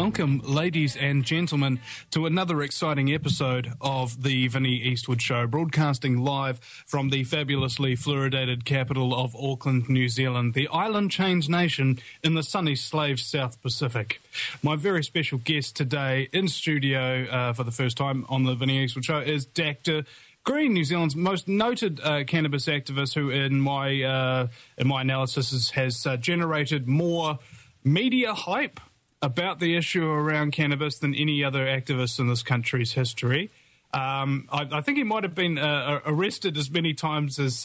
Welcome, ladies and gentlemen, to another exciting episode of the Vinnie Eastwood Show, broadcasting live from the fabulously fluoridated capital of Auckland, New Zealand, the island chained nation in the sunny slave South Pacific. My very special guest today in studio for the first time on the Vinnie Eastwood Show is Dr. Green, New Zealand's most noted cannabis activist, who, in my analysis, has generated more media hype about the issue around cannabis than any other activist in this country's history. I think he might have been arrested as many times as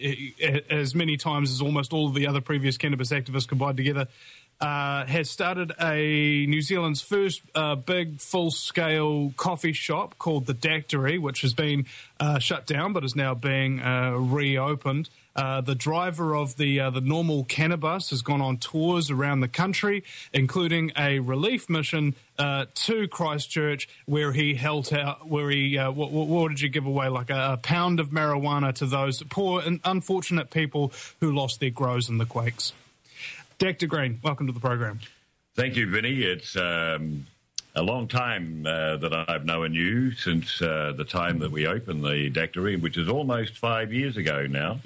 almost all of the other previous cannabis activists combined together. Has started a New Zealand's first big full-scale coffee shop called the Dactory, which has been shut down but is now being reopened. The driver of the normal cannabis has gone on tours around the country, including a relief mission to Christchurch, where he held out. Where he what did you give away? Like a pound of marijuana to those poor and unfortunate people who lost their grows in the quakes. Dr. Green, welcome to the program. Thank you, Vinny. It's a long time that I've known you, since the time that we opened the Dactory, which is almost 5 years ago now.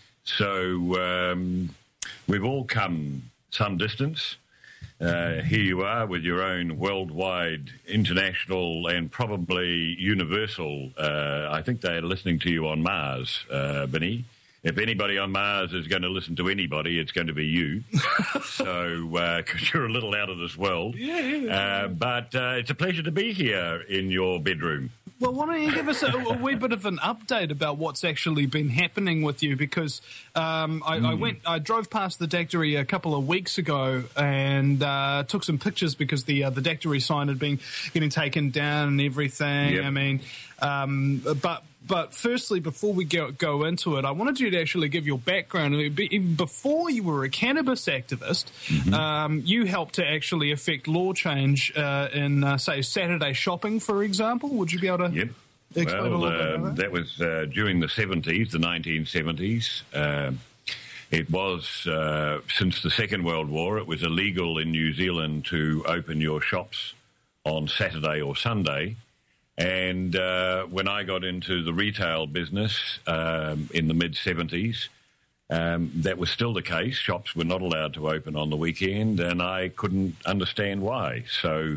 So we've all come some distance. Here you are with your own worldwide, international, and probably universal. I think they're listening to you on Mars, Vinny. If anybody on Mars is going to listen to anybody, it's going to be you. So, because you're a little out of this world. But it's a pleasure to be here in your bedroom. Well, why don't you give us a wee bit of an update about what's actually been happening with you? Because I drove past the Dactory a couple of weeks ago and took some pictures because the Dactory sign had been getting taken down and everything. Yep. I mean, But firstly, before we go into it, I wanted you to actually give your background. Before you were a cannabis activist, you helped to actually affect law change in, say, Saturday shopping, for example. Would you be able to explain a little bit about that? That was during the 70s, the 1970s. It was, since the Second World War, it was illegal in New Zealand to open your shops on Saturday or Sunday. And when I got into the retail business in the mid-70s, that was still the case. Shops were not allowed to open on the weekend, and I couldn't understand why. So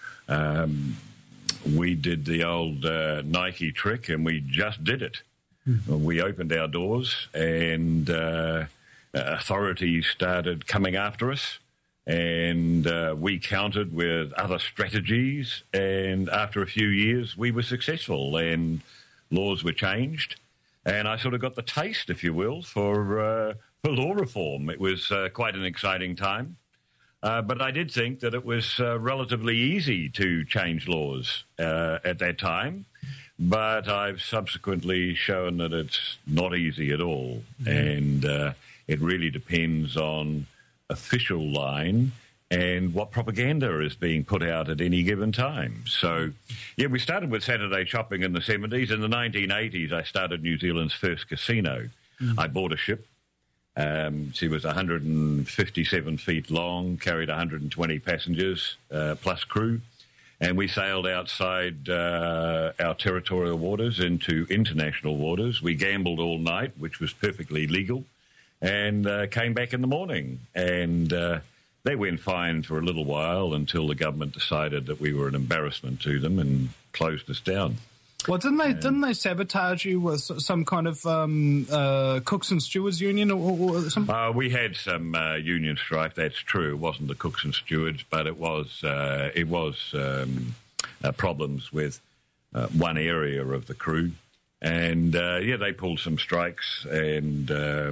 we did the old Nike trick, and we just did it. We opened our doors, and authorities started coming after us. And we countered with other strategies, and after a few years, we were successful, and laws were changed. And I sort of got the taste, if you will, for law reform. It was quite an exciting time. But I did think that it was relatively easy to change laws at that time. But I've subsequently shown that it's not easy at all. And it really depends on official line and what propaganda is being put out at any given time. So, we started with Saturday shopping in the 70s. In the 1980s, I started New Zealand's first casino. I bought a ship. She was 157 feet long, carried 120 passengers plus crew. And we sailed outside our territorial waters into international waters. We gambled all night, which was perfectly legal, and came back in the morning. And they went fine for a little while until the government decided that we were an embarrassment to them and closed us down. Well, didn't they sabotage you with some kind of cooks and stewards union or something? We had some union strife. That's true. It wasn't the cooks and stewards, but it was problems with one area of the crew, and they pulled some strikes, and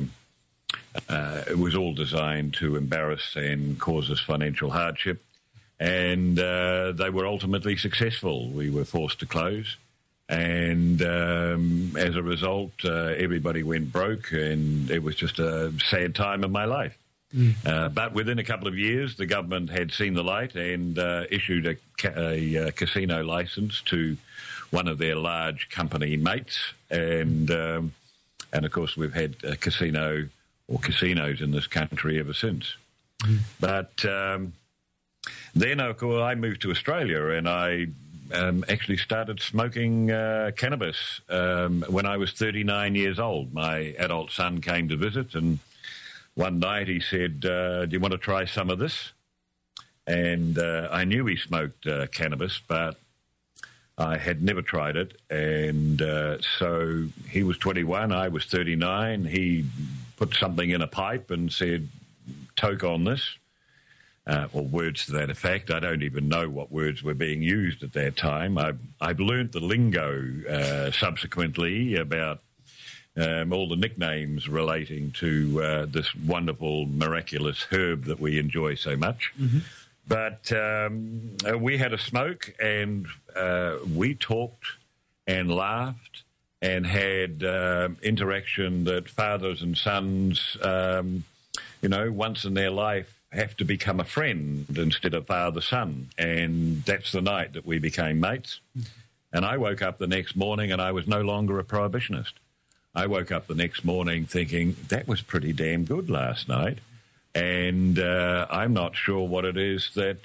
it was all designed to embarrass and cause us financial hardship, and they were ultimately successful. We were forced to close. And as a result, everybody went broke, and it was just a sad time in my life. But within a couple of years, the government had seen the light and issued a casino license to one of their large company mates. And of course, we've had a casino or casinos in this country ever since. But then, of course, I moved to Australia, and I actually started smoking cannabis when I was 39 years old. My adult son came to visit, and one night he said, do you want to try some of this? And I knew he smoked cannabis, but I had never tried it. And so he was 21, I was 39. He put something in a pipe and said, toke on this. Or words to that effect. I don't even know what words were being used at that time. I've learnt the lingo subsequently about all the nicknames relating to this wonderful, miraculous herb that we enjoy so much. Mm-hmm. But we had a smoke, and we talked and laughed and had interaction that fathers and sons, once in their life, have to become a friend instead of father-son. And that's the night that we became mates. And I woke up the next morning and I was no longer a prohibitionist. I woke up the next morning thinking, that was pretty damn good last night. And I'm not sure what it is that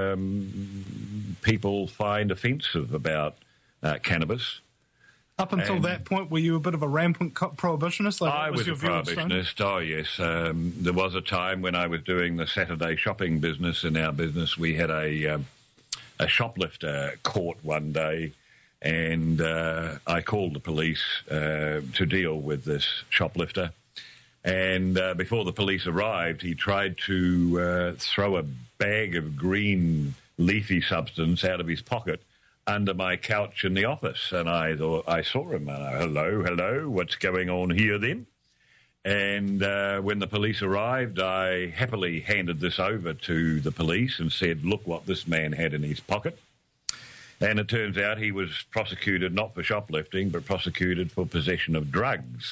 people find offensive about cannabis. Up until that point, were you a bit of a rampant prohibitionist? I was a prohibitionist, oh yes. There was a time when I was doing the Saturday shopping business. In our business, we had a shoplifter caught one day, and I called the police to deal with this shoplifter. And before the police arrived, he tried to throw a bag of green leafy substance out of his pocket under my couch in the office, and I saw him, and hello, what's going on here then? And when the police arrived, I happily handed this over to the police and said, look what this man had in his pocket. And it turns out he was prosecuted not for shoplifting, but prosecuted for possession of drugs.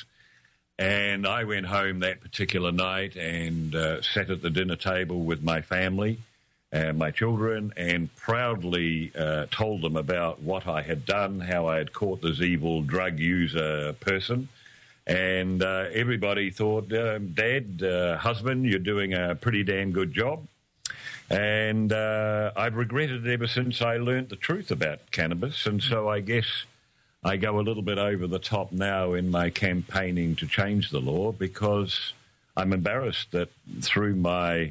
And I went home that particular night and sat at the dinner table with my family and my children, and proudly told them about what I had done, how I had caught this evil drug user person. And everybody thought, Dad, husband, you're doing a pretty damn good job. And I've regretted it ever since I learnt the truth about cannabis. And so I guess I go a little bit over the top now in my campaigning to change the law, because I'm embarrassed that through my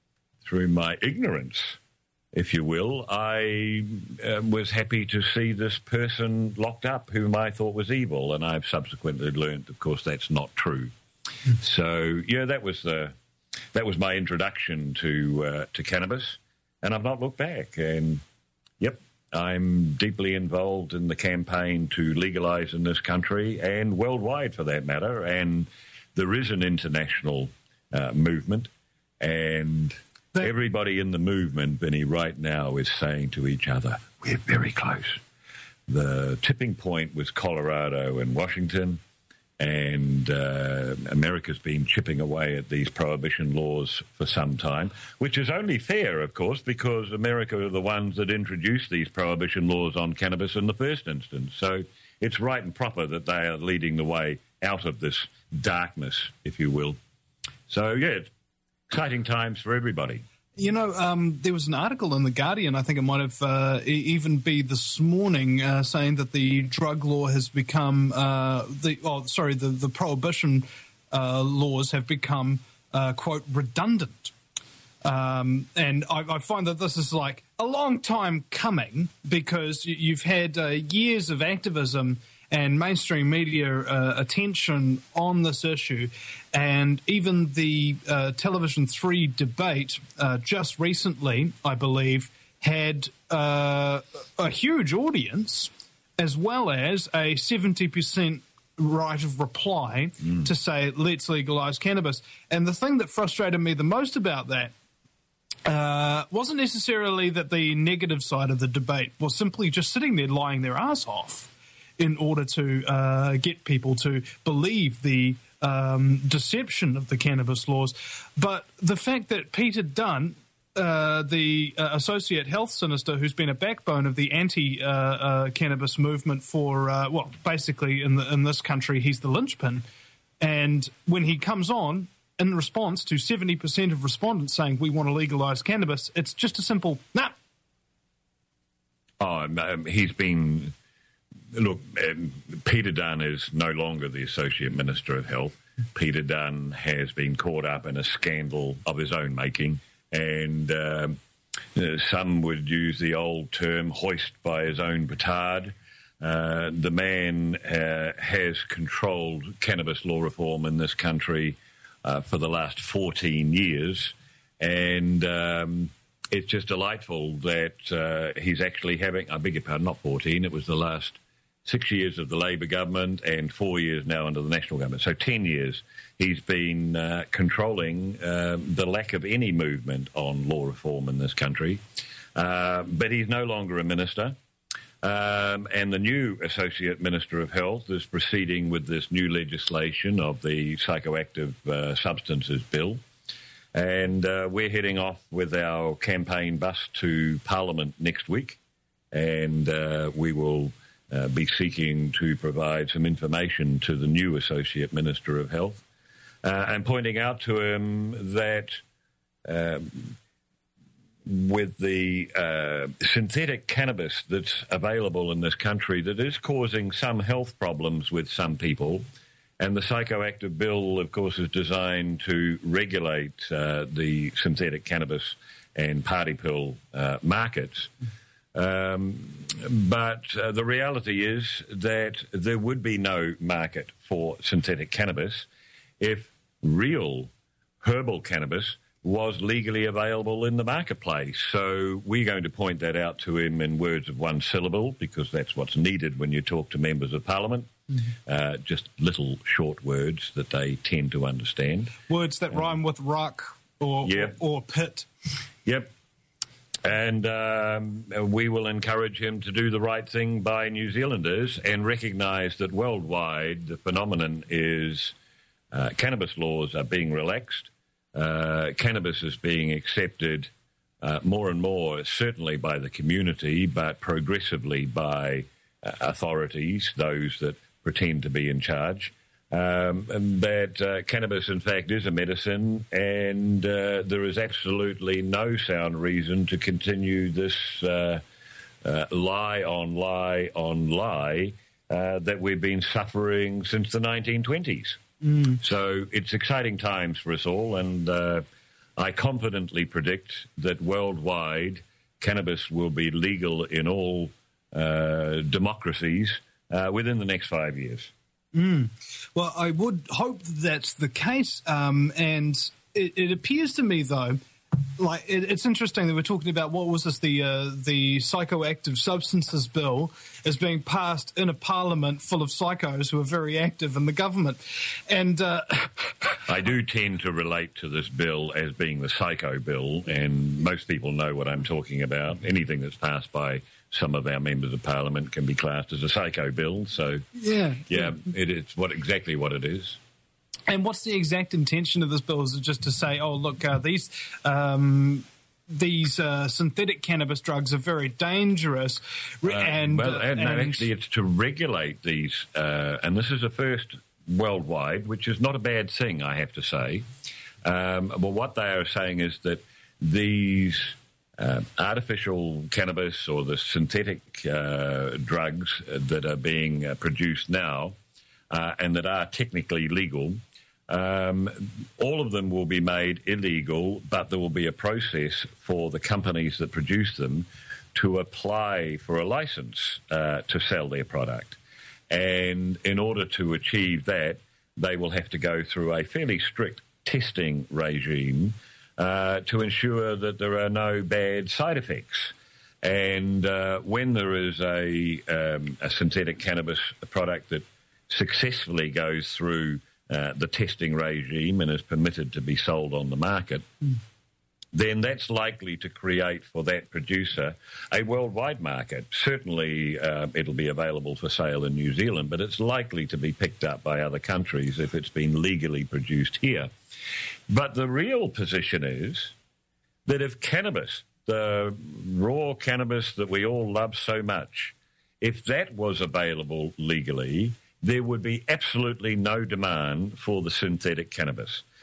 ignorance, if you will, I was happy to see this person locked up whom I thought was evil, and I've subsequently learned, of course, that's not true. So, yeah, that was my introduction to cannabis, and I've not looked back. And, yep, I'm deeply involved in the campaign to legalise in this country and worldwide, for that matter, and there is an international movement, and everybody in the movement, Benny, right now is saying to each other, we're very close. The tipping point was Colorado and Washington, and America's been chipping away at these prohibition laws for some time, which is only fair, of course, because America are the ones that introduced these prohibition laws on cannabis in the first instance. So it's right and proper that they are leading the way out of this darkness, if you will. So, yeah, it's exciting times for everybody. You know, there was an article in The Guardian, I think it might have even be this morning, saying that the drug law has become, the prohibition laws have become, quote, redundant. And I find that this is like a long time coming, because you've had years of activism and mainstream media attention on this issue. And even the Television 3 debate just recently, I believe, had a huge audience, as well as a 70% right of reply to say, let's legalise cannabis. And the thing that frustrated me the most about that wasn't necessarily that the negative side of the debate was simply just sitting there lying their ass off in order to get people to believe the deception of the cannabis laws. But the fact that Peter Dunn, the Associate Health Minister, who's been a backbone of the anti-cannabis movement for, basically in this country, he's the linchpin. And when he comes on, in response to 70% of respondents saying we want to legalise cannabis, it's just a simple, nah. He's been... Look, Peter Dunn is no longer the Associate Minister of Health. Peter Dunn has been caught up in a scandal of his own making, and some would use the old term hoist by his own petard. The man has controlled cannabis law reform in this country for the last 14 years, and it's just delightful that he's actually having, I beg your pardon, not 14, it was the last 6 years of the Labor government and 4 years now under the National government. So 10 years he's been controlling the lack of any movement on law reform in this country. But he's no longer a minister. And the new Associate Minister of Health is proceeding with this new legislation of the Psychoactive Substances Bill. And we're heading off with our campaign bus to Parliament next week. And we will be seeking to provide some information to the new Associate Minister of Health and pointing out to him that with the synthetic cannabis that's available in this country that is causing some health problems with some people, and the Psychoactive Bill, of course, is designed to regulate the synthetic cannabis and party pill markets. But the reality is that there would be no market for synthetic cannabis if real herbal cannabis was legally available in the marketplace. So we're going to point that out to him in words of one syllable, because that's what's needed when you talk to members of Parliament. Mm-hmm. Just little short words that they tend to understand. Words that rhyme with rock or pit. Yep. And we will encourage him to do the right thing by New Zealanders and recognise that worldwide the phenomenon is cannabis laws are being relaxed. Cannabis is being accepted more and more, certainly by the community, but progressively by authorities, those that pretend to be in charge. And that cannabis, in fact, is a medicine, and there is absolutely no sound reason to continue this lie on lie on lie that we've been suffering since the 1920s. So it's exciting times for us all, and I confidently predict that worldwide cannabis will be legal in all democracies within the next 5 years. Well, I would hope that's the case, and it appears to me, though, like it's interesting that we're talking about what was this, the Psychoactive Substances Bill is being passed in a parliament full of psychos who are very active in the government, and I do tend to relate to this bill as being the psycho bill, and most people know what I'm talking about. Anything that's passed by some of our members of Parliament can be classed as a psycho bill. So yeah, it's exactly what it is. And what's the exact intention of this bill? Is it just to say, oh, look, these synthetic cannabis drugs are very dangerous? Actually, it's to regulate these, and this is a first worldwide, which is not a bad thing, I have to say. Well, what they are saying is that these artificial cannabis or the synthetic drugs that are being produced now and that are technically legal, all of them will be made illegal, but there will be a process for the companies that produce them to apply for a license to sell their product. And in order to achieve that, they will have to go through a fairly strict testing regime to ensure that there are no bad side effects. And when there is a synthetic cannabis product that successfully goes through the testing regime and is permitted to be sold on the market, then that's likely to create for that producer a worldwide market. Certainly it'll be available for sale in New Zealand, but it's likely to be picked up by other countries if it's been legally produced here. But the real position is that if cannabis, the raw cannabis that we all love so much, if that was available legally, there would be absolutely no demand for the synthetic cannabis.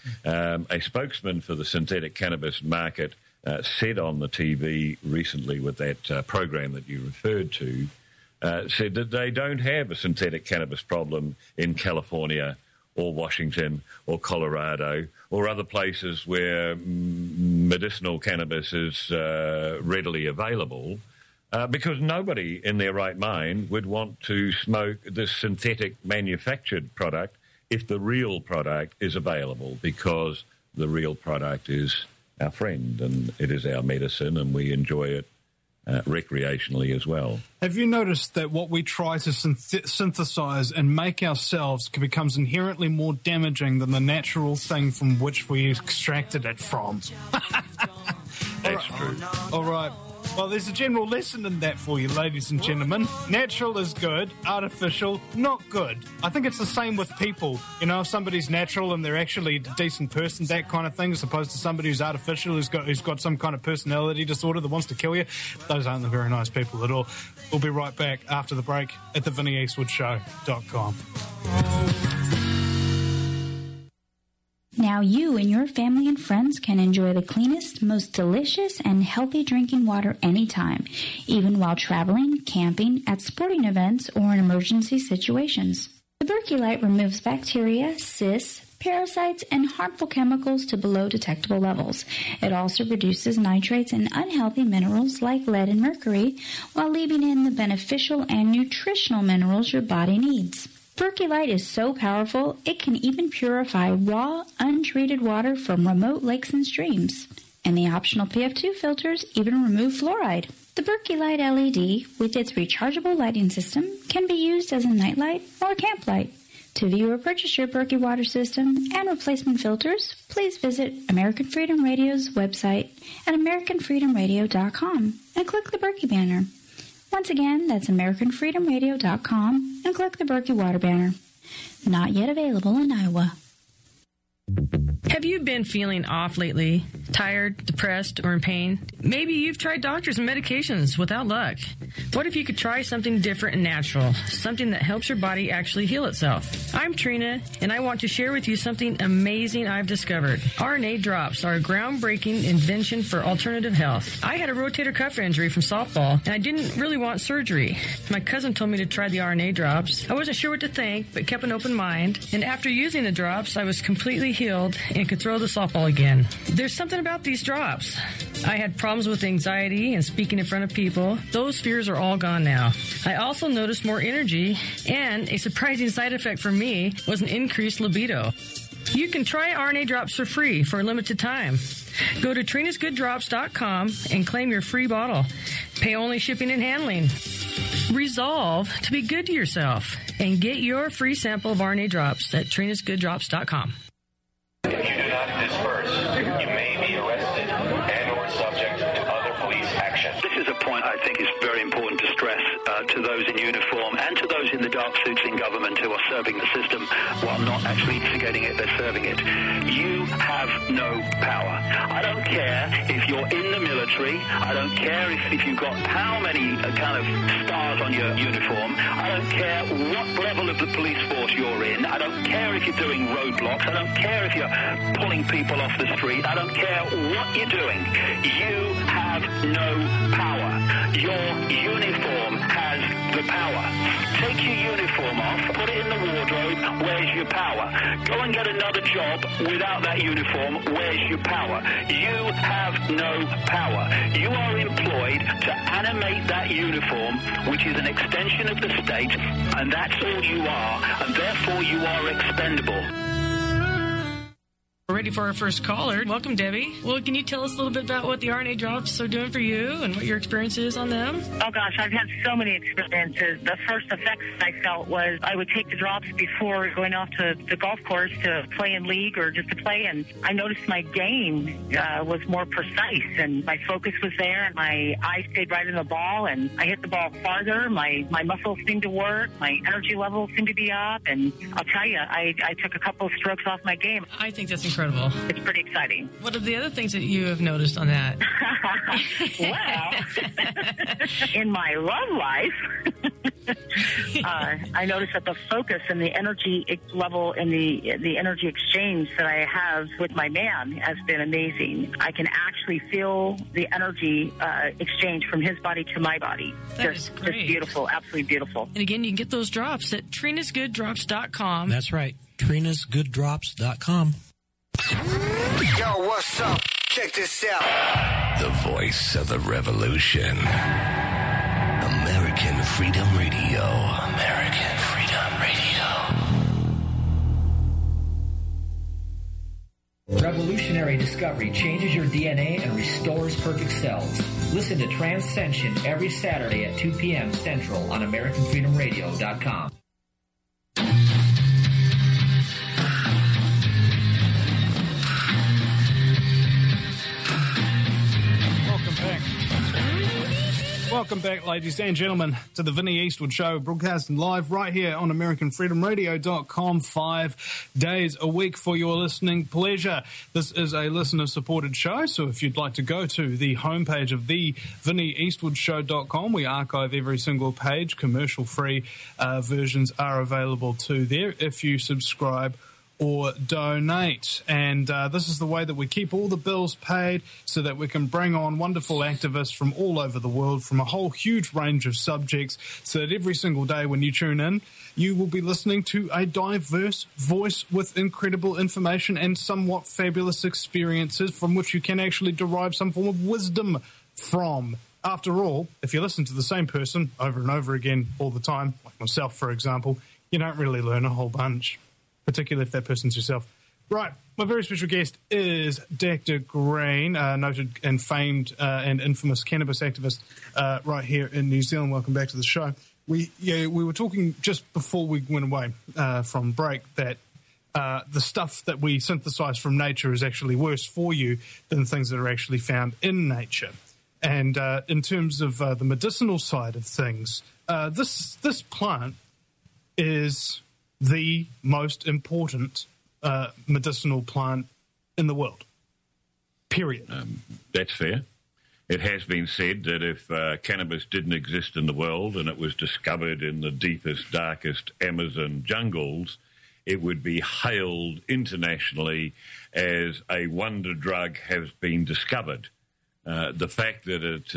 A spokesman for the synthetic cannabis market said on the TV recently with that program that you referred to, said that they don't have a synthetic cannabis problem in California or Washington or Colorado or other places where medicinal cannabis is readily available, because nobody in their right mind would want to smoke this synthetic manufactured product if the real product is available, because the real product is our friend and it is our medicine and we enjoy it recreationally as well. Have you noticed that what we try to synthesize and make ourselves becomes inherently more damaging than the natural thing from which we extracted it from? That's true. All right. Well, there's a general lesson in that for you, ladies and gentlemen. Natural is good, artificial, not good. I think it's the same with people. You know, if somebody's natural and they're actually a decent person, that kind of thing, as opposed to somebody who's artificial, who's got some kind of personality disorder that wants to kill you. Those aren't the very nice people at all. We'll be right back after the break at the VinnyEastwoodShow.com. Now you and your family and friends can enjoy the cleanest, most delicious, and healthy drinking water anytime, even while traveling, camping, at sporting events, or in emergency situations. The Berkey Light removes bacteria, cysts, parasites, and harmful chemicals to below detectable levels. It also reduces nitrates and unhealthy minerals like lead and mercury, while leaving in the beneficial and nutritional minerals your body needs. Berkey Light is so powerful, it can even purify raw, untreated water from remote lakes and streams. And the optional PF2 filters even remove fluoride. The Berkey Light LED, with its rechargeable lighting system, can be used as a nightlight or camp light. To view or purchase your Berkey water system and replacement filters, please visit American Freedom Radio's website at AmericanFreedomRadio.com and click the Berkey banner. Once again, that's AmericanFreedomRadio.com and click the Berkey Water banner. Not yet available in Iowa. Have you been feeling off lately? Tired, depressed, or in pain? Maybe you've tried doctors and medications without luck. What if you could try something different and natural? Something that helps your body actually heal itself. I'm Trina, and I want to share with you something amazing I've discovered. RNA drops are a groundbreaking invention for alternative health. I had a rotator cuff injury from softball, and I didn't really want surgery. My cousin told me to try the RNA drops. I wasn't sure what to think, but kept an open mind. And after using the drops, I was completely healed and could throw the softball again. There's something about these drops. I had problems with anxiety and speaking in front of people. Those fears are all gone now. I also noticed more energy, and a surprising side effect for me was an increased libido. You can try RNA drops for free for a limited time. Go to trinasgooddrops.com and claim your free bottle. Pay only shipping and handling. Resolve to be good to yourself and get your free sample of RNA drops at trinasgooddrops.com. If you do not disperse, you may be arrested and or subject to other police action. This is a point I think is very important to stress to those in uniform and to those in the dark suits in government who are serving the system while not actually instigating it, they're serving it. You have no power. I don't care if you're in the military. I don't care if you've got how many kind of stars on your uniform. I don't care what level of the police force you're in. I don't care if you're doing roadblocks. I don't care if you're pulling people off the street. I don't care what you're doing. You have no power. Your uniform has the power. Take your uniform off, put it in the wardrobe, where's your power? Go and get another job without that uniform, where's your power? You have no power. You are employed to animate that uniform, which is an extension of the state, and that's all you are, and therefore you are expendable. We're ready for our first caller. Welcome, Debbie. Well, can you tell us a little bit about what the RNA drops are doing for you and what your experience is on them? Oh, gosh, I've had so many experiences. The first effects I felt was I would take the drops before going off to the golf course to play in league or just to play, and I noticed my game was more precise, and my focus was there, and my eyes stayed right in the ball, and I hit the ball farther. My muscles seemed to work. My energy levels seemed to be up, and I'll tell you, I took a couple of strokes off my game. I think that's incredible. incredible. It's pretty exciting. What are the other things that you have noticed on that? Well, in my love life, I noticed that the focus and the energy level and the energy exchange that I have with my man has been amazing. I can actually feel the energy exchange from his body to my body. That is great. Just beautiful, absolutely beautiful. And again, you can get those drops at Trina'sGoodDrops.com. That's right, Trina'sGoodDrops.com. Yo, what's up? Check this out. The voice of the revolution. American Freedom Radio. American Freedom Radio. Revolutionary discovery changes your DNA and restores perfect cells. Listen to Transcension every Saturday at 2 p.m. Central on AmericanFreedomRadio.com. Welcome back, ladies and gentlemen, to the Vinnie Eastwood Show, broadcasting live right here on AmericanFreedomRadio.com 5 days a week for your listening pleasure. This is a listener-supported show, so if you'd like to go to the homepage of the VinnieEastwoodShow.com, we archive every single page. Commercial-free versions are available too there if you subscribe or donate. And this is the way that we keep all the bills paid so that we can bring on wonderful activists from all over the world from a whole huge range of subjects so that every single day when you tune in, you will be listening to a diverse voice with incredible information and somewhat fabulous experiences from which you can actually derive some form of wisdom from. After all, if you listen to the same person over and over again all the time, like myself, for example, you don't really learn a whole bunch, particularly if that person's yourself. Right, my very special guest is Dr. Green, noted and famed and infamous cannabis activist right here in New Zealand. Welcome back to the show. We were talking just before we went away from break that the stuff that we synthesize from nature is actually worse for you than things that are actually found in nature. And in terms of the medicinal side of things, this plant is the most important medicinal plant in the world, period. That's fair. It has been said that if cannabis didn't exist in the world and it was discovered in the deepest, darkest Amazon jungles, it would be hailed internationally as a wonder drug has been discovered. The fact that it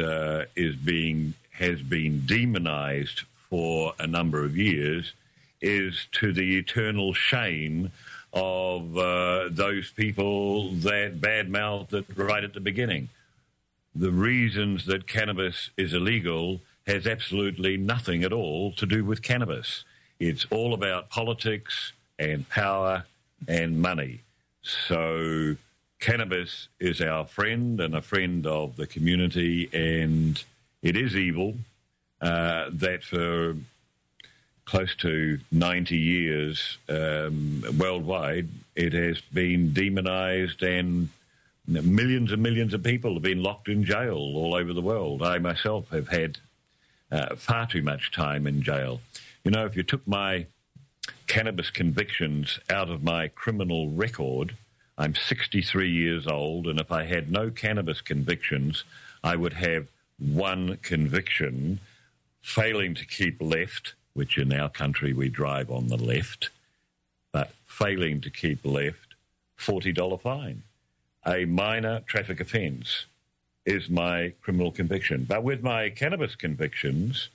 has been demonized for a number of years is to the eternal shame of those people that badmouthed it right at the beginning. The reasons that cannabis is illegal has absolutely nothing at all to do with cannabis. It's all about politics and power and money. So cannabis is our friend and a friend of the community, and it is evil that for close to 90 years worldwide, it has been demonized, and millions and millions of people have been locked in jail all over the world. I myself have had far too much time in jail. You know, if you took my cannabis convictions out of my criminal record, I'm 63 years old, and if I had no cannabis convictions, I would have one conviction, failing to keep left, which in our country we drive on the left, but failing to keep left, $40 fine. A minor traffic offence is my criminal conviction. But with my cannabis convictions,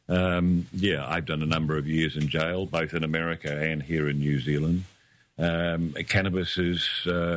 I've done a number of years in jail, both in America and here in New Zealand. Cannabis is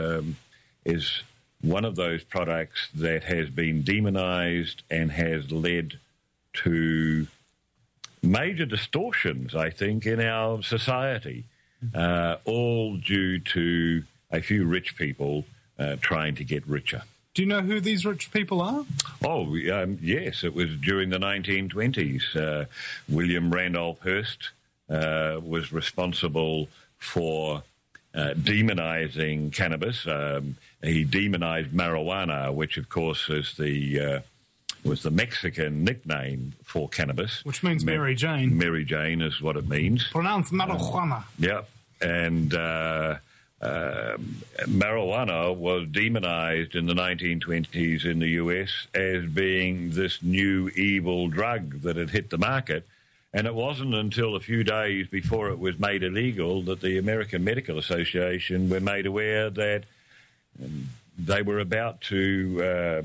one of those products that has been demonized and has led to major distortions, I think, in our society, all due to a few rich people trying to get richer. Do you know who these rich people are? Oh, yes. It was during the 1920s. William Randolph Hearst was responsible for demonizing cannabis. He demonized marijuana, which, of course, is was the Mexican nickname for cannabis. Which means Mary Jane. Mary Jane is what it means. Pronounced marijuana. Yeah. And marijuana was demonized in the 1920s in the US as being this new evil drug that had hit the market. And it wasn't until a few days before it was made illegal that the American Medical Association were made aware that they were about to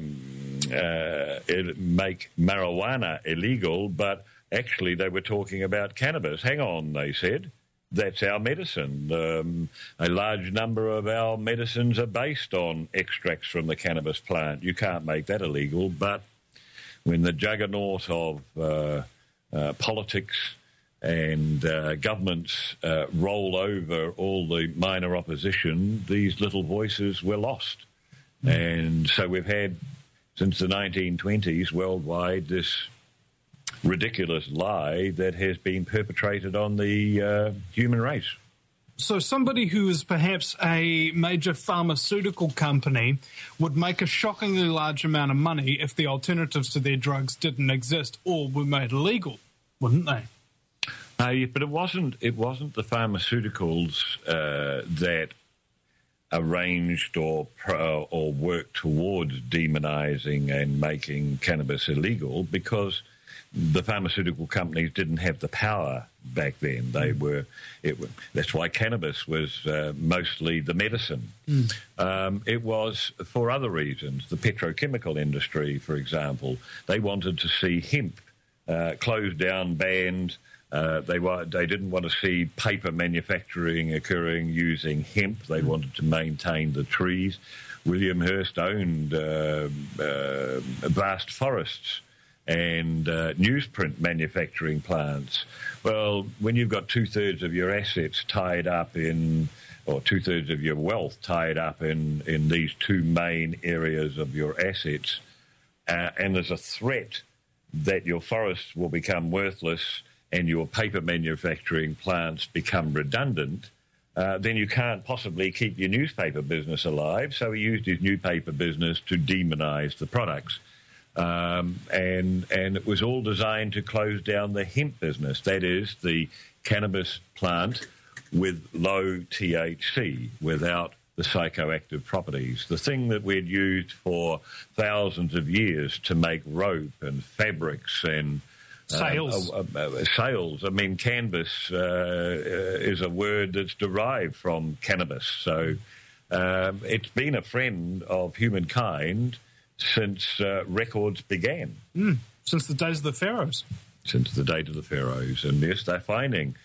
make marijuana illegal, but actually they were talking about cannabis. Hang on, they said. That's our medicine. A large number of our medicines are based on extracts from the cannabis plant. You can't make that illegal. But when the juggernaut of politics and governments roll over all the minor opposition, these little voices were lost. And so we've had, since the 1920s, worldwide, this ridiculous lie that has been perpetrated on the human race. So somebody who is perhaps a major pharmaceutical company would make a shockingly large amount of money if the alternatives to their drugs didn't exist or were made illegal, wouldn't they? But it wasn't the pharmaceuticals that arranged or worked towards demonizing and making cannabis illegal, because the pharmaceutical companies didn't have the power back then. That's why cannabis was mostly the medicine. It was for other reasons. The petrochemical industry, for example, they wanted to see hemp closed down, banned. They didn't want to see paper manufacturing occurring using hemp. They wanted to maintain the trees. William Hearst owned vast forests and newsprint manufacturing plants. Well, when you've got two-thirds of your assets tied up in, or two-thirds of your wealth tied up in these two main areas of your assets, and there's a threat that your forests will become worthless and your paper manufacturing plants become redundant, then you can't possibly keep your newspaper business alive. So he used his newspaper business to demonize the products. And it was all designed to close down the hemp business, that is, the cannabis plant with low THC, without the psychoactive properties. The thing that we'd used for thousands of years to make rope and fabrics and sails. Sails. I mean, canvas is a word that's derived from cannabis. So it's been a friend of humankind since records began. Since the days of the pharaohs. Since the days of the pharaohs. And yes, they're finding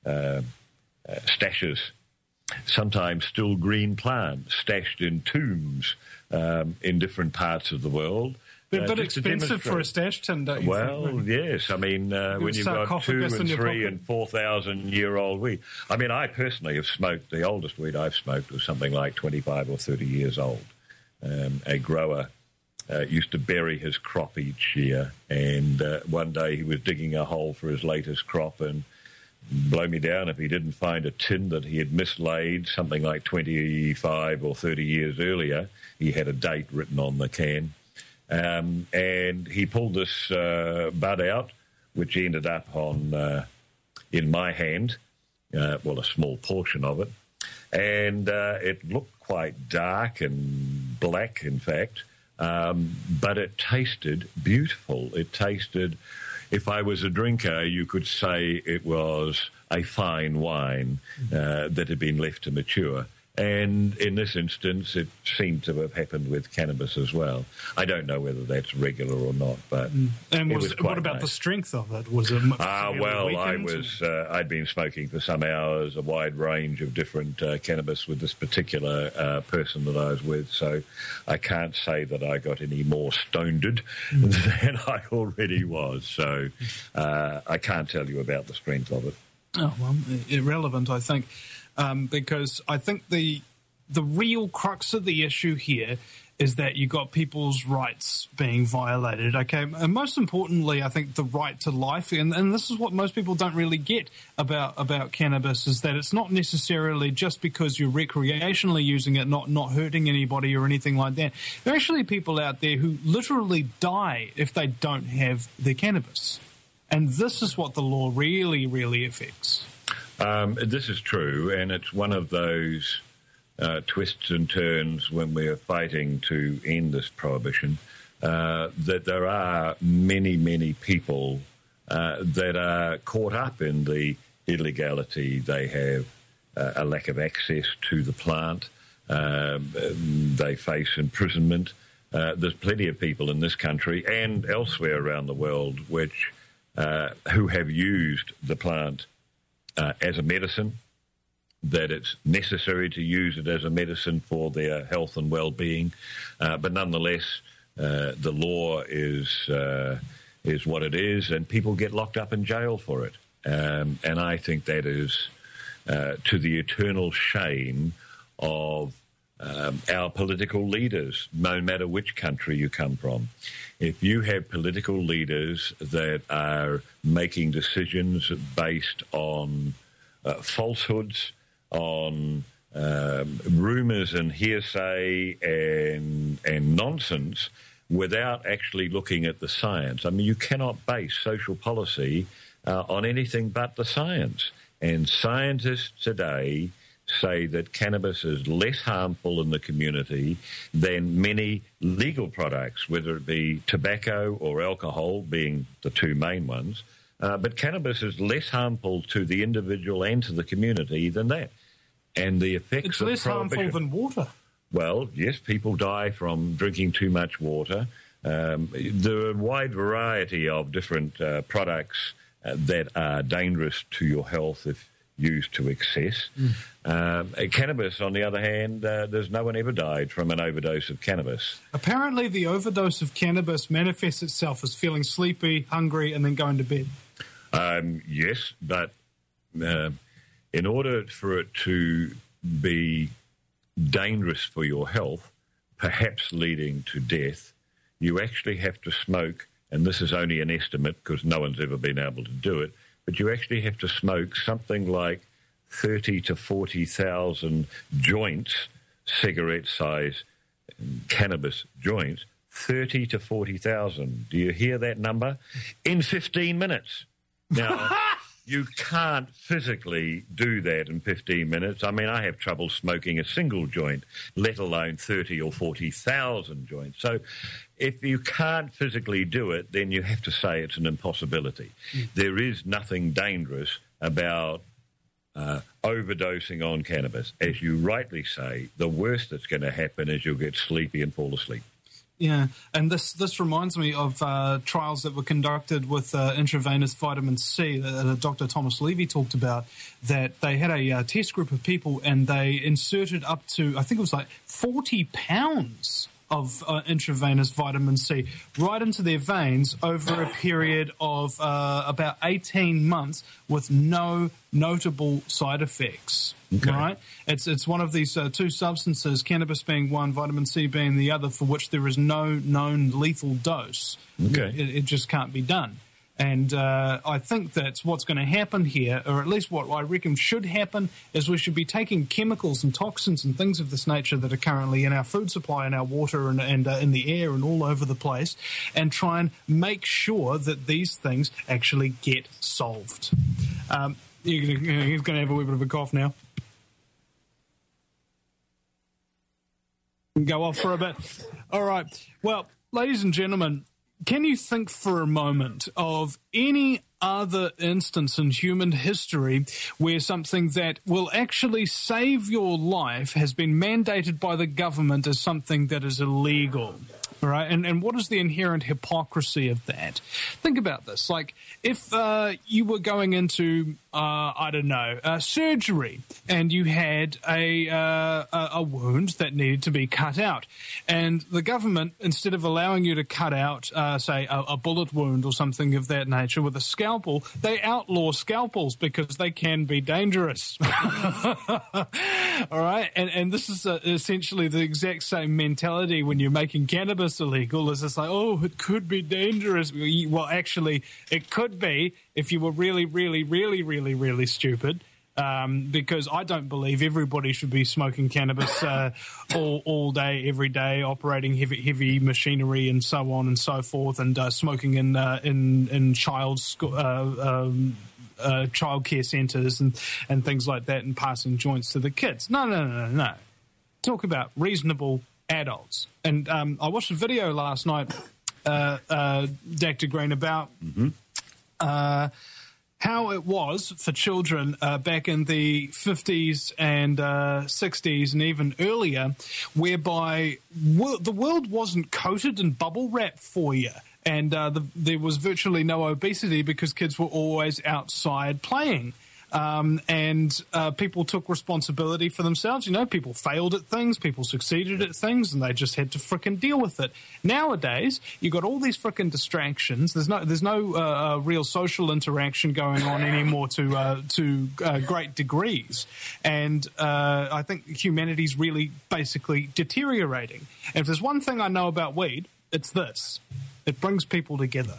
stashes, sometimes still green plants, stashed in tombs in different parts of the world. But expensive for a stash tin, don't you think? Well, yes. I mean, when you've got 2 and 3 and 4,000-year-old weed. I mean, I personally have smoked, the oldest weed I've smoked was something like 25 or 30 years old. A grower used to bury his crop each year, and one day he was digging a hole for his latest crop, and blow me down if he didn't find a tin that he had mislaid something like 25 or 30 years earlier. He had a date written on the can. And he pulled this bud out, which ended up in my hand, a small portion of it. And it looked quite dark and black, in fact, but it tasted beautiful. It tasted, if I was a drinker, you could say it was a fine wine that had been left to mature. And in this instance, it seemed to have happened with cannabis as well. I don't know whether that's regular or not, but and it was quite what about nice. the strength of it? Was it I'd been smoking for some hours, a wide range of different cannabis with this particular person that I was with, so I can't say that I got any more stoned than I already was. So I can't tell you about the strength of it. Oh, well, irrelevant, I think. Because I think the real crux of the issue here is that you got people's rights being violated, okay? And most importantly, I think the right to life, and this is what most people don't really get about cannabis, is that it's not necessarily just because you're recreationally using it, not hurting anybody or anything like that. There are actually people out there who literally die if they don't have their cannabis. And this is what the law really, really affects. This is true, and it's one of those twists and turns when we're fighting to end this prohibition, that there are many, many people that are caught up in the illegality. They have a lack of access to the plant. They face imprisonment. There's plenty of people in this country and elsewhere around the world who have used the plant as a medicine, that it's necessary to use it as a medicine for their health and well-being. But nonetheless, the law is what it is, and people get locked up in jail for it. And I think that is to the eternal shame of our political leaders, no matter which country you come from. If you have political leaders that are making decisions based on falsehoods, on rumours and hearsay and nonsense, without actually looking at the science. I mean, you cannot base social policy on anything but the science. And scientists today say that cannabis is less harmful in the community than many legal products, whether it be tobacco or alcohol being the two main ones. But cannabis is less harmful to the individual and to the community than that. And the effects of prohibition... It's less harmful than water. Well, yes, people die from drinking too much water. There are a wide variety of different products that are dangerous to your health if used to excess. Cannabis, on the other hand, there's no one ever died from an overdose of cannabis. Apparently the overdose of cannabis manifests itself as feeling sleepy, hungry, and then going to bed. Yes, but in order for it to be dangerous for your health, perhaps leading to death, you actually have to smoke, and this is only an estimate because no one's ever been able to do it, but you actually have to smoke something like 30 to 40,000 joints, cigarette-size cannabis joints, 30 to 40,000. Do you hear that number? In 15 minutes. Now, you can't physically do that in 15 minutes. I mean, I have trouble smoking a single joint, let alone 30 or 40,000 joints. So if you can't physically do it, then you have to say it's an impossibility. There is nothing dangerous about overdosing on cannabis. As you rightly say, the worst that's going to happen is you'll get sleepy and fall asleep. Yeah, and this reminds me of trials that were conducted with intravenous vitamin C that Dr. Thomas Levy talked about, that they had a test group of people and they inserted up to, I think it was like 40 pounds of intravenous vitamin C right into their veins over a period of about 18 months with no notable side effects. Okay. Right? It's one of these two substances, cannabis being one, vitamin C being the other, for which there is no known lethal dose. Okay. It just can't be done. And I think that's what's going to happen here, or at least what I reckon should happen, is we should be taking chemicals and toxins and things of this nature that are currently in our food supply, in our water, and in the air and all over the place, and try and make sure that these things actually get solved. He's going to have a wee bit of a cough now. Go off for a bit. All right. Well, ladies and gentlemen, can you think for a moment of any other instance in human history where something that will actually save your life has been mandated by the government as something that is illegal? All right, and what is the inherent hypocrisy of that? Think about this. Like, if you were going into, surgery, and you had a wound that needed to be cut out, and the government, instead of allowing you to cut out, say, a bullet wound or something of that nature with a scalpel, they outlaw scalpels because they can be dangerous. All right, and this is essentially the exact same mentality when you're making cannabis illegal. It's just like, oh, it could be dangerous. Well, actually, it could be if you were really, really, really, really, really stupid. Because I don't believe everybody should be smoking cannabis all day, every day, operating heavy machinery and so on and so forth, and smoking in childcare centres and things like that, and passing joints to the kids. No. talk about reasonable adults. And I watched a video last night, Dr. Green, about how it was for children back in the 50s and 60s and even earlier, whereby the world wasn't coated in bubble wrap for you. And there was virtually no obesity because kids were always outside playing. And people took responsibility for themselves. You know, people failed at things, people succeeded at things, and they just had to frickin' deal with it. Nowadays, you've got all these frickin' distractions. There's no real social interaction going on anymore to great degrees. And I think humanity's really basically deteriorating. And if there's one thing I know about weed, it's this. It brings people together.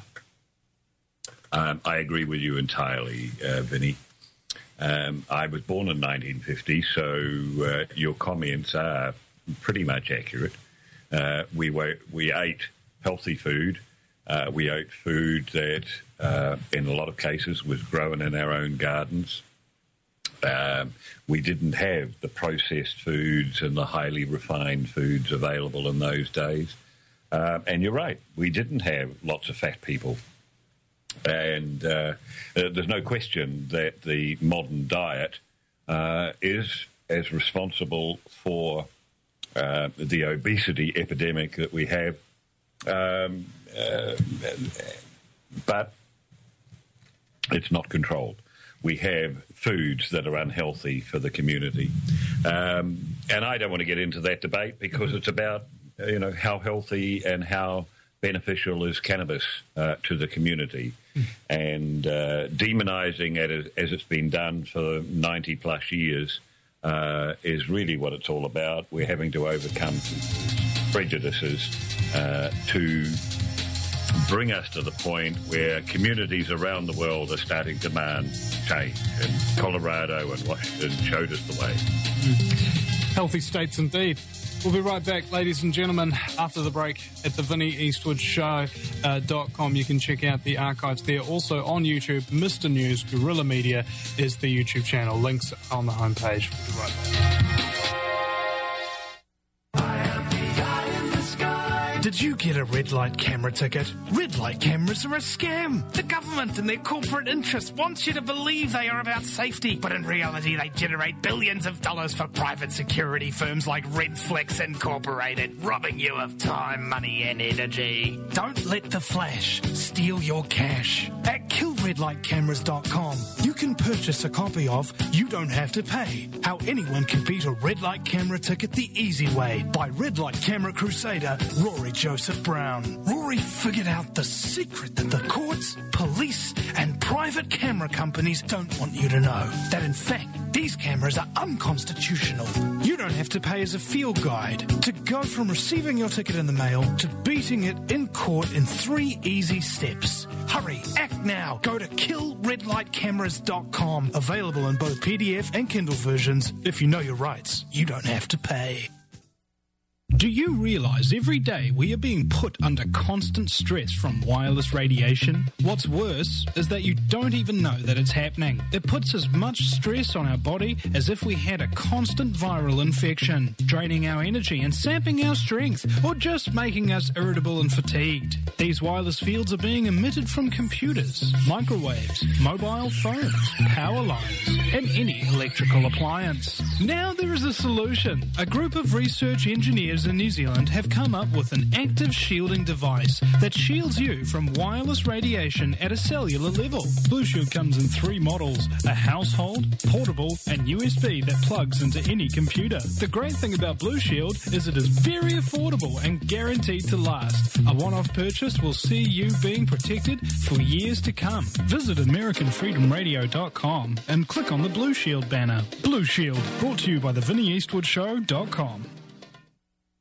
I agree with you entirely, Vinny. I was born in 1950, so your comments are pretty much accurate. We ate healthy food. We ate food that, in a lot of cases, was grown in our own gardens. We didn't have the processed foods and the highly refined foods available in those days. And you're right, we didn't have lots of fat people. And there's no question that the modern diet is as responsible for the obesity epidemic that we have. But it's not controlled. We have foods that are unhealthy for the community. And I don't want to get into that debate because it's about, how healthy and how beneficial is cannabis to the community. And demonizing it as it's been done for 90-plus years is really what it's all about. We're having to overcome prejudices to bring us to the point where communities around the world are starting to demand change. And Colorado and Washington showed us the way. Healthy states indeed. We'll be right back, ladies and gentlemen, after the break at the VinnyEastwoodShow.com. You can check out the archives there. Also on YouTube, Mr. News Guerrilla Media is the YouTube channel. Links on the homepage. We'll be right back. Did you get a red light camera ticket? Red light cameras are a scam. The government and their corporate interests want you to believe they are about safety, but in reality they generate billions of dollars for private security firms like Redflex Incorporated, robbing you of time, money and energy. Don't let the flash steal your cash. At killredlightcameras.com, you can purchase a copy of You Don't Have to Pay, How Anyone Can Beat a Red Light Camera Ticket the Easy Way by Red Light Camera Crusader Rory Joseph Brown. Rory figured out the secret that the courts, police, and private camera companies don't want you to know. That in fact, these cameras are unconstitutional. You don't have to pay as a field guide to go from receiving your ticket in the mail to beating it in court in 3 easy steps. Hurry, act now. Go to killredlightcameras.com. Available in both PDF and Kindle versions. If you know your rights, you don't have to pay. Do you realise every day we are being put under constant stress from wireless radiation? What's worse is that you don't even know that it's happening. It puts as much stress on our body as if we had a constant viral infection, draining our energy and sapping our strength, or just making us irritable and fatigued. These wireless fields are being emitted from computers, microwaves, mobile phones, power lines, and any electrical appliance. Now there is a solution. A group of research engineers in New Zealand have come up with an active shielding device that shields you from wireless radiation at a cellular level. Blue Shield comes in 3 models, a household, portable, and USB that plugs into any computer. The great thing about Blue Shield is it is very affordable and guaranteed to last. A one-off purchase will see you being protected for years to come. Visit AmericanFreedomRadio.com and click on the Blue Shield banner. Blue Shield, brought to you by the VinnyEastwoodShow.com.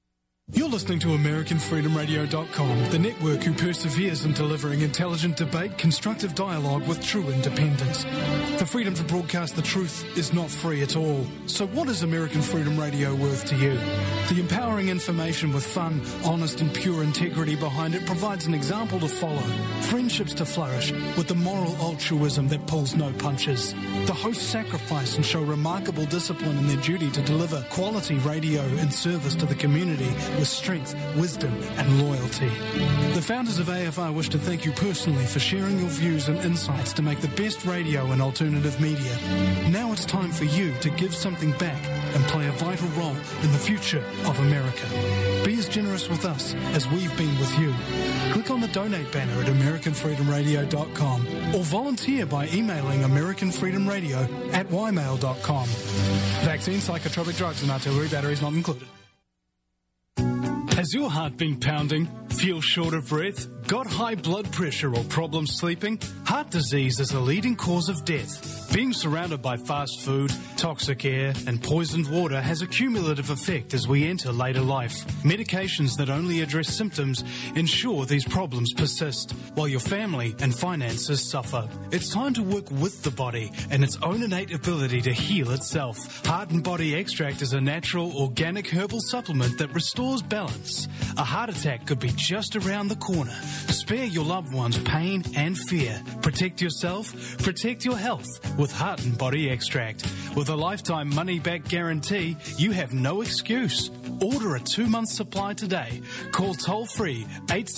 You're listening to AmericanFreedomRadio.com, the network who perseveres in delivering intelligent debate, constructive dialogue with true independence. The freedom to broadcast the truth is not free at all. So what is American Freedom Radio worth to you? The empowering information with fun, honest and pure integrity behind it provides an example to follow. Friendships to flourish with the moral altruism that pulls no punches. The hosts sacrifice and show remarkable discipline in their duty to deliver quality radio in service to the community with strength, wisdom and loyalty. The founders of AFR wish to thank you personally for sharing your views and insights to make the best radio and alternative media. Now it's time for you to give something back and play a vital role in the future of America. Be as generous with us as we've been with you. Click on the donate banner at AmericanFreedomRadio.com or volunteer by emailing AmericanFreedomRadio@ymail.com. Vaccine, psychotropic drugs and artillery batteries not included. Has your heart been pounding? Feel short of breath? Got high blood pressure or problems sleeping? Heart disease is a leading cause of death. Being surrounded by fast food, toxic air and poisoned water has a cumulative effect as we enter later life. Medications that only address symptoms ensure these problems persist, while your family and finances suffer. It's time to work with the body and its own innate ability to heal itself. Heart and Body Extract is a natural, organic herbal supplement that restores balance. A heart attack could be just around the corner. Spare your loved ones pain and fear. Protect yourself, protect your health with Heart and Body Extract. With a lifetime money-back guarantee, you have no excuse. Order a 2-month supply today. Call toll-free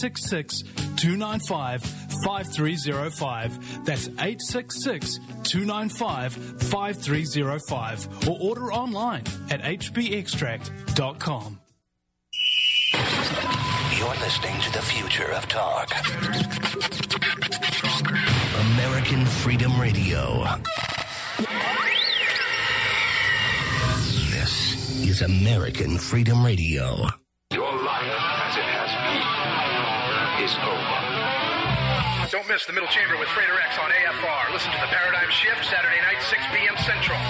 866-295-5305. That's 866-295-5305. Or order online at hbextract.com. You're listening to the future of talk. American Freedom Radio. This is American Freedom Radio. Your life, as it has been, is over. Don't miss the Middle Chamber with Frater X on AFR. Listen to the Paradigm Shift Saturday night, 6 p.m. Central.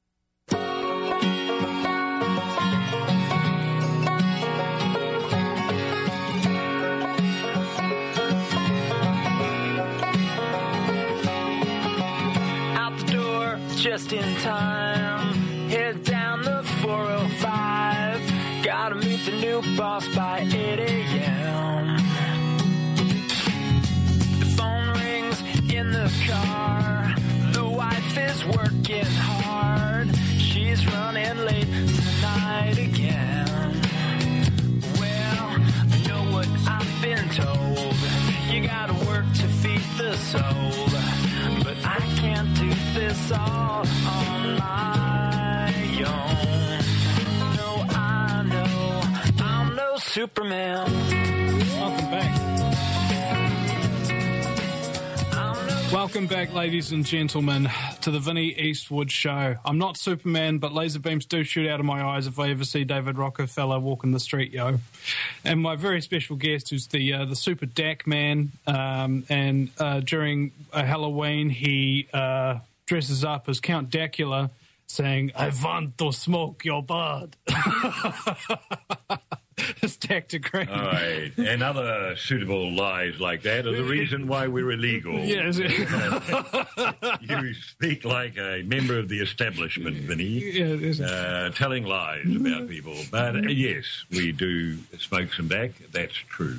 Just in time, head down the 405. Gotta meet the new boss by 8 a.m. The phone rings in the car. The wife is working hard. She's running late tonight again. Well, I know what I've been told. You gotta work to feed the soul. But I can't do this all on my own. No, I know I'm no Superman. Welcome back. Welcome back, ladies and gentlemen, to the Vinnie Eastwood Show. I'm not Superman, but laser beams do shoot out of my eyes if I ever see David Rockefeller walking the street, yo. And my very special guest is the Super Dak Man, and during Halloween he dresses up as Count Dacula, saying, "I want to smoke your bud." It's Dak to Green. All right. And other suitable lies like that are the reason why we're illegal. Yes. You speak like a member of the establishment, Vinny, telling lies about people. But yes, we do smoke some Dak. That's true.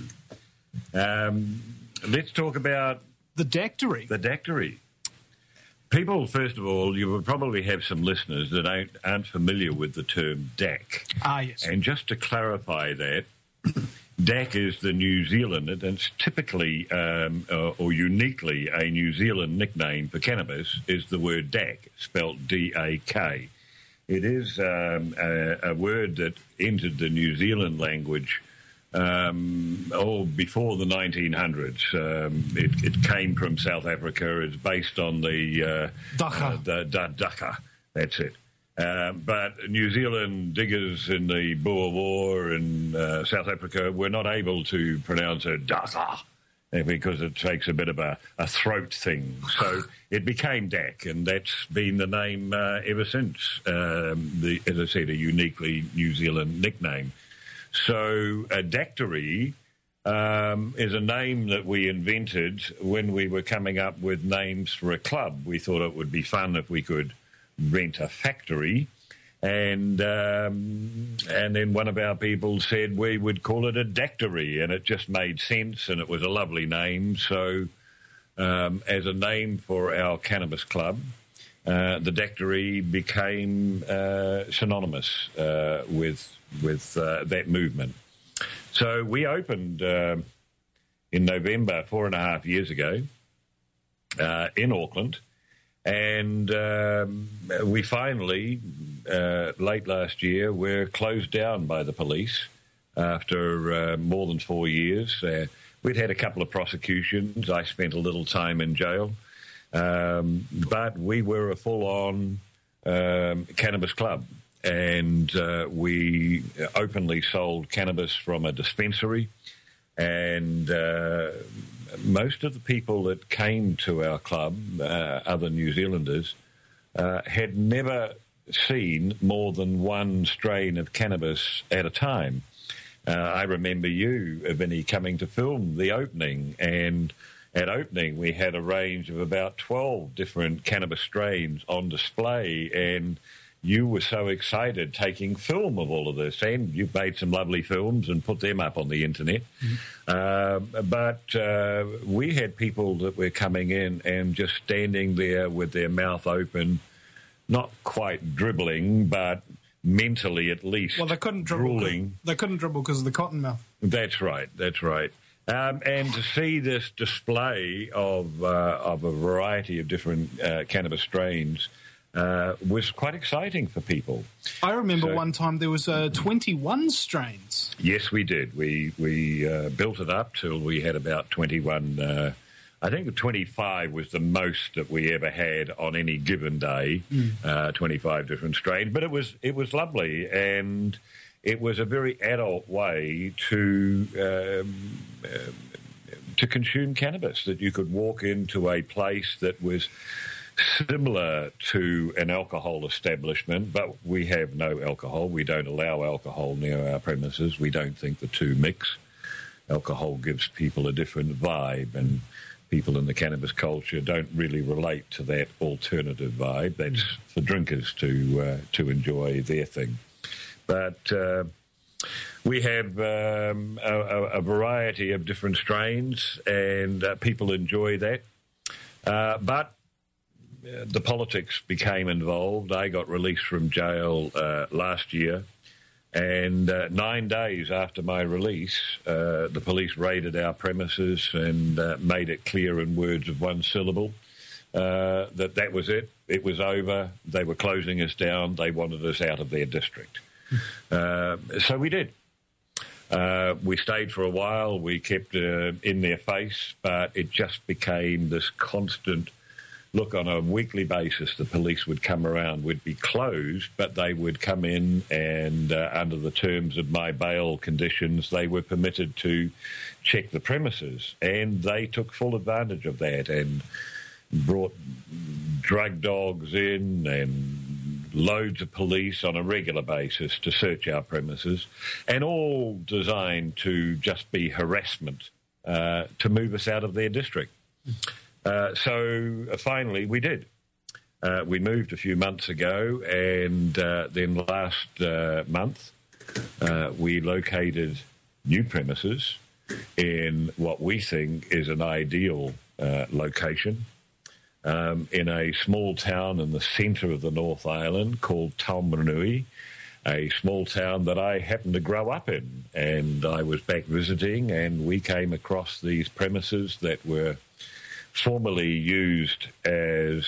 Let's talk about the dactory. The dactory. People, first of all, you will probably have some listeners that aren't familiar with the term DAC. Ah, yes. And just to clarify that, DAC is the New Zealand, and it's typically or uniquely a New Zealand nickname for cannabis, is the word DAC, spelt D-A-K. It is a word that entered the New Zealand language before the 1900s. It came from South Africa. It's based on the Daka. That's it. But New Zealand diggers in the Boer War in South Africa were not able to pronounce it Daka because it takes a bit of a throat thing. So it became DAC, and that's been the name ever since. As I said, a uniquely New Zealand nickname. So a dactory is a name that we invented when we were coming up with names for a club. We thought it would be fun if we could rent a factory, and then one of our people said we would call it a dactory, and it just made sense, and it was a lovely name. So as a name for our cannabis club, the dactory became synonymous with that movement. So we opened in November 4.5 years ago in Auckland, and we finally, late last year, were closed down by the police after more than 4 years. We'd had a couple of prosecutions. I spent a little time in jail, but we were a full-on cannabis club. And we openly sold cannabis from a dispensary, and most of the people that came to our club, other New Zealanders, had never seen more than one strain of cannabis at a time. I remember you, Vinny, coming to film the opening, and at opening we had a range of about 12 different cannabis strains on display, and you were so excited taking film of all of this, and you've made some lovely films and put them up on the internet. But we had people that were coming in and just standing there with their mouth open, not quite dribbling, but mentally at least. Well, they couldn't dribble. They couldn't dribble because of the cotton mouth. That's right. And to see this display of a variety of different cannabis strains was quite exciting for people. I remember one time there was 21 strains. Yes, we did. We built it up till we had about 21. I think 25 was the most that we ever had on any given day. 25 different strains, but it was lovely, and it was a very adult way to consume cannabis. That you could walk into a place that was similar to an alcohol establishment, but we have no alcohol. We don't allow alcohol near our premises. We don't think the two mix. Alcohol gives people a different vibe, and people in the cannabis culture don't really relate to that alternative vibe. That's for drinkers to enjoy their thing. But we have a variety of different strains, and people enjoy that. But the politics became involved. I got released from jail last year, and 9 days after my release, the police raided our premises and made it clear in words of one syllable that was it. It was over. They were closing us down. They wanted us out of their district. So we did. We stayed for a while. We kept in their face, but it just became this constant look. On a weekly basis, the police would come around. We'd be closed, but they would come in, and under the terms of my bail conditions, they were permitted to check the premises, and they took full advantage of that and brought drug dogs in and loads of police on a regular basis to search our premises, and all designed to just be harassment to move us out of their district. So finally we did. We moved a few months ago, and then last month we located new premises in what we think is an ideal location in a small town in the centre of the North Island called Taumarunui, a small town that I happened to grow up in. And I was back visiting, and we came across these premises that were formerly used as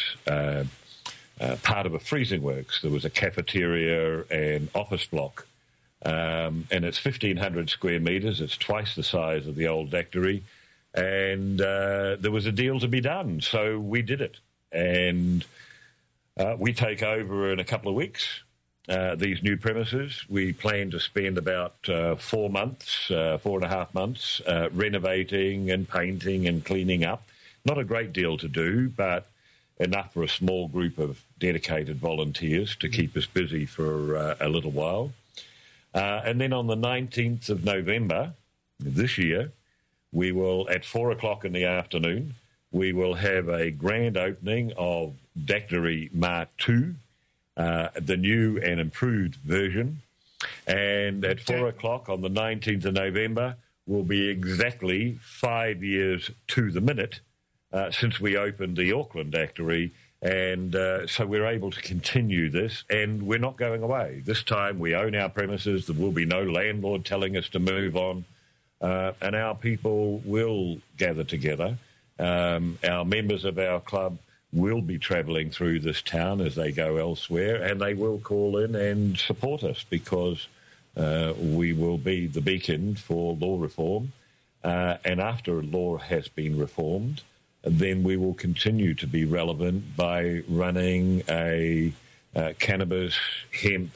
part of a freezing works. There was a cafeteria and office block, and it's 1,500 square metres. It's twice the size of the old dactory, and there was a deal to be done, so we did it. And we take over in a couple of weeks these new premises. We plan to spend about 4 months, 4.5 months, renovating and painting and cleaning up. Not a great deal to do, but enough for a small group of dedicated volunteers to keep us busy for a little while. And then on the 19th of November this year, we will, at 4 o'clock in the afternoon, we will have a grand opening of Daiquiri Mark II, the new and improved version. And at 4 o'clock on the 19th of November will be exactly 5 years to the minute since we opened the Auckland Daiquiri. And so we're able to continue this, and we're not going away. This time we own our premises. There will be no landlord telling us to move on. And our people will gather together. Our members of our club will be travelling through this town as they go elsewhere, and they will call in and support us because we will be the beacon for law reform. And after law has been reformed, then we will continue to be relevant by running a cannabis hemp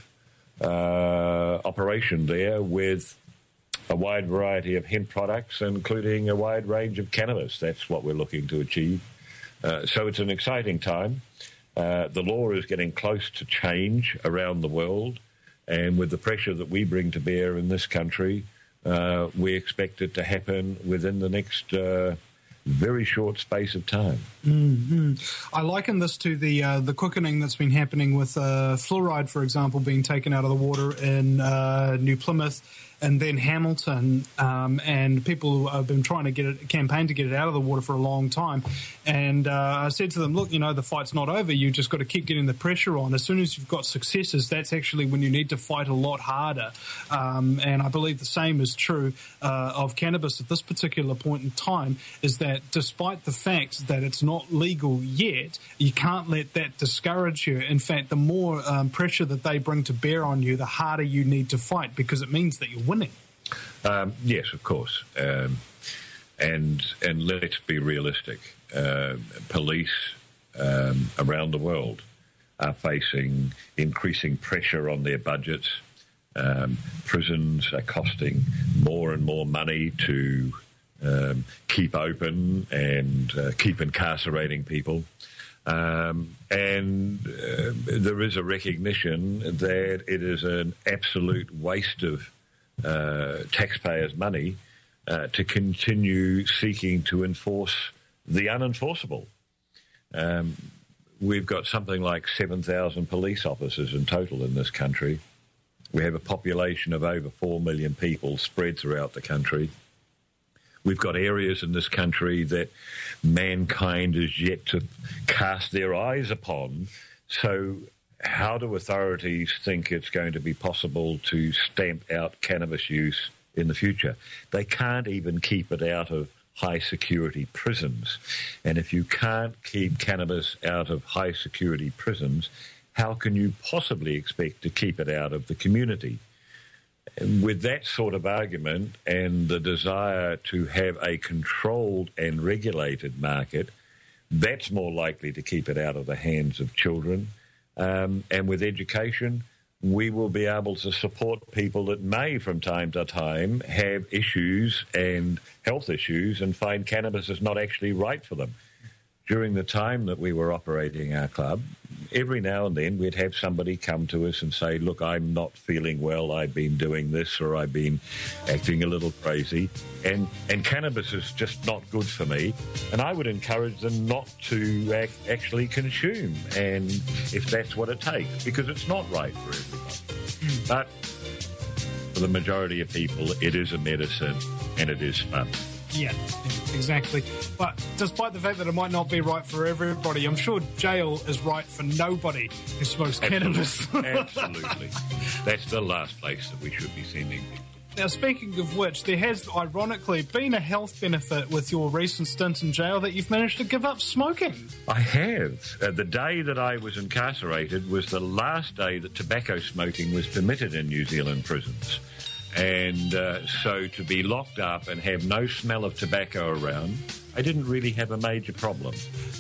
operation there with a wide variety of hemp products, including a wide range of cannabis. That's what we're looking to achieve. So it's an exciting time. The law is getting close to change around the world, and with the pressure that we bring to bear in this country, we expect it to happen within the next very short space of time. Mm-hmm. I liken this to the quickening that's been happening with fluoride, for example, being taken out of the water in New Plymouth and then Hamilton, and people have been trying to campaign to get it out of the water for a long time. And I said to them, look, the fight's not over. You just got to keep getting the pressure on. As soon as you've got successes, that's actually when you need to fight a lot harder. And I believe the same is true of cannabis at this particular point in time, is that despite the fact that it's not legal yet, you can't let that discourage you. In fact, the more pressure that they bring to bear on you, the harder you need to fight, because it means that you're winning. Yes, of course. And let's be realistic. Police around the world are facing increasing pressure on their budgets. Prisons are costing more and more money to keep open and keep incarcerating people. And there is a recognition that it is an absolute waste of taxpayers' money to continue seeking to enforce the unenforceable. We've got something like 7,000 police officers in total in this country. We have a population of over 4 million people spread throughout the country. We've got areas in this country that mankind is yet to cast their eyes upon. So how do authorities think it's going to be possible to stamp out cannabis use in the future? They can't even keep it out of high-security prisons. And if you can't keep cannabis out of high-security prisons, how can you possibly expect to keep it out of the community? And with that sort of argument and the desire to have a controlled and regulated market, that's more likely to keep it out of the hands of children. And with education, we will be able to support people that may, from time to time, have issues and health issues and find cannabis is not actually right for them. During the time that we were operating our club, every now and then we'd have somebody come to us and say, look, I'm not feeling well, I've been doing this, or I've been acting a little crazy, and cannabis is just not good for me. And I would encourage them not to actually consume, and if that's what it takes, because it's not right for everybody. But for the majority of people, it is a medicine and it is fun. Yeah, exactly. But despite the fact that it might not be right for everybody, I'm sure jail is right for nobody who smokes cannabis. Absolutely. That's the last place that we should be sending people. Now, speaking of which, there has ironically been a health benefit with your recent stint in jail that you've managed to give up smoking. I have. The day that I was incarcerated was the last day that tobacco smoking was permitted in New Zealand prisons. And so to be locked up and have no smell of tobacco around, I didn't really have a major problem.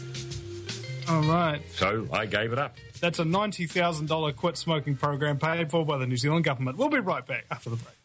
All right. So I gave it up. That's a $90,000 quit smoking program paid for by the New Zealand government. We'll be right back after the break.